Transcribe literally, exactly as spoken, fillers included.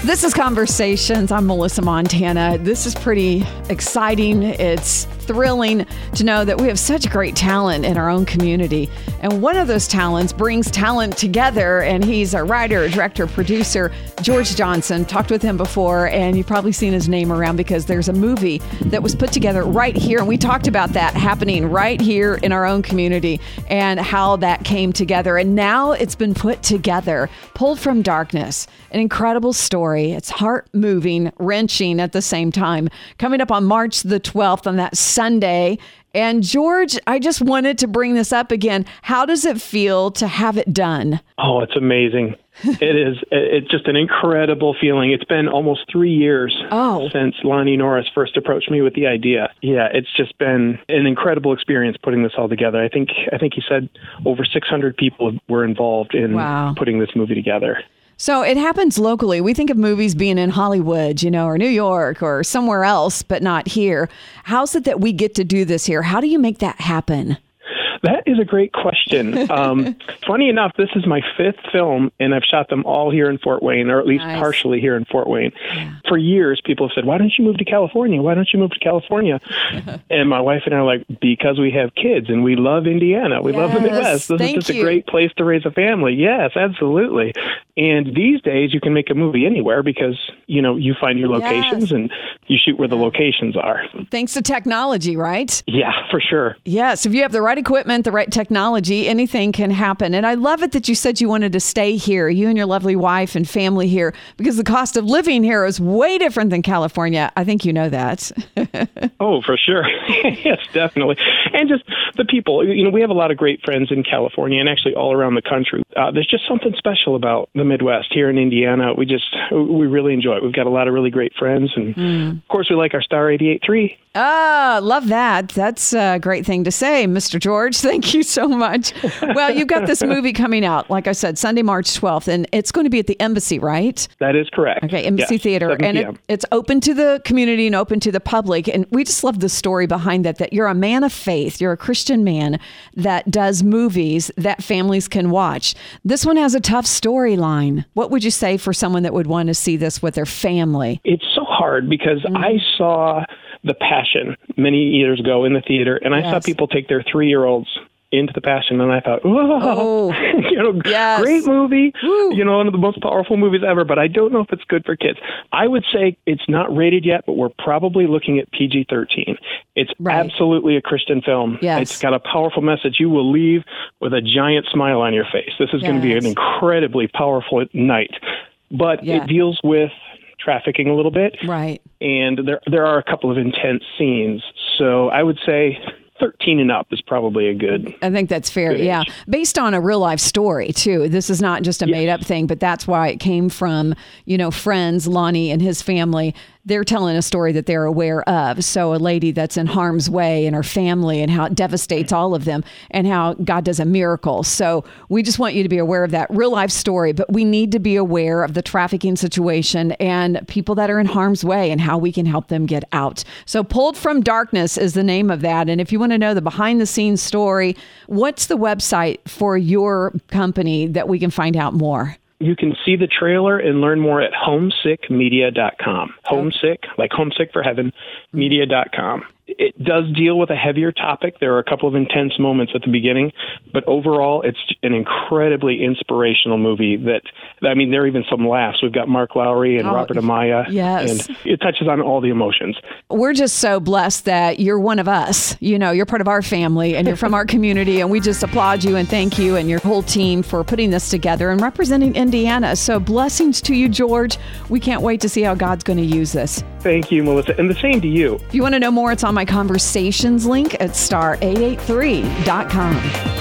This is Conversations. I'm Melissa Montana. This is pretty exciting. It's thrilling to know that we have such great talent in our own community. And one of those talents brings talent together. And he's a writer, director, producer, George Johnson. Talked with him before, and you've probably seen his name around because there's a movie that was put together right here. And we talked about that happening right here in our own community and how that came together. And now it's been put together, Pulled from Darkness. An incredible story. It's heart-moving, wrenching at the same time. Coming up on March the twelfth on that Sunday. And George, I just wanted to bring this up again. How does it feel to have it done? Oh, it's amazing. It is. It's just an incredible feeling. It's been almost three years oh. since Lonnie Norris first approached me with the idea. Yeah, it's just been an incredible experience putting this all together. I think I think he said over six hundred people were involved in wow. putting this movie together. So it happens locally. We think of movies being in Hollywood, you know, or New York or somewhere else, but not here. How's it that we get to do this here? How do you make that happen? That is a great question. Um, funny enough, this is my fifth film, and I've shot them all here in Fort Wayne, or at least nice. partially here in Fort Wayne. Yeah. For years, people have said, why don't you move to California? Why don't you move to California? And my wife and I are like, because we have kids, and we love Indiana. We yes, love the Midwest. This thank is just you. a great place to raise a family. Yes, absolutely. And these days, you can make a movie anywhere because, you know, you find your locations yes. and you shoot where the locations are. Thanks to technology, right? Yeah, for sure. Yes. If you have the right equipment, the right technology, anything can happen. And I love it that you said you wanted to stay here, you and your lovely wife and family here, because the cost of living here is way different than California. I think you know that. Oh, for sure. Yes, definitely. And just the people, you know, we have a lot of great friends in California and actually all around the country. Uh, there's just something special about the Midwest here in Indiana. We just, we really enjoy it. We've got a lot of really great friends. And mm. of course, we like our Star eighty-eight point three. Ah, love that. That's a great thing to say, Mister George. Thank you so much. Well, you've got this movie coming out, like I said, Sunday, March twelfth, and it's going to be at the Embassy, right? That is correct. Okay, Embassy yes, Theater. And it, it's open to the community and open to the public. And we just love the story behind that, that you're a man of faith. You're a Christian man that does movies that families can watch. This one has a tough storyline. What would you say for someone that would want to see this with their family? It's so hard because mm. I saw The Passion many years ago in the theater, and I yes. saw people take their three-year-olds into The Passion, and I thought, oh, you know, yes. great movie, Woo. you know, one of the most powerful movies ever, but I don't know if it's good for kids. I would say it's not rated yet, but we're probably looking at P G thirteen. It's right. absolutely a Christian film. Yes. It's got a powerful message. You will leave with a giant smile on your face. This is yes. going to be an incredibly powerful night, but yeah. it deals with trafficking a little bit. Right. And there there are a couple of intense scenes. So I would say thirteen and up is probably a good I think that's fair. Yeah. Based on a real life story too. This is not just a yes. made up thing, but that's why it came from, you know, friends, Lonnie and his family. They're telling a story that they're aware of. So a lady that's in harm's way and her family and how it devastates all of them and how God does a miracle. So we just want you to be aware of that real life story, but we need to be aware of the trafficking situation and people that are in harm's way and how we can help them get out. So Pulled from Darkness is the name of that. And if you want to know the behind the scenes story, what's the website for your company that we can find out more? You can see the trailer and learn more at homesick media dot com. Homesick, like homesick for heaven, media dot com. It does deal with a heavier topic. There are a couple of intense moments at the beginning, but overall, it's an incredibly inspirational movie that, I mean, there are even some laughs. We've got Mark Lowry and oh, Robert Amaya. Yes. And it touches on all the emotions. We're just so blessed that you're one of us. You know, you're part of our family and you're from our community, and we just applaud you and thank you and your whole team for putting this together and representing Indiana. So blessings to you, George. We can't wait to see how God's going to use this. Thank you, Melissa. And the same to you. If you want to know more, it's on my Conversations link at star eight eight three dot com.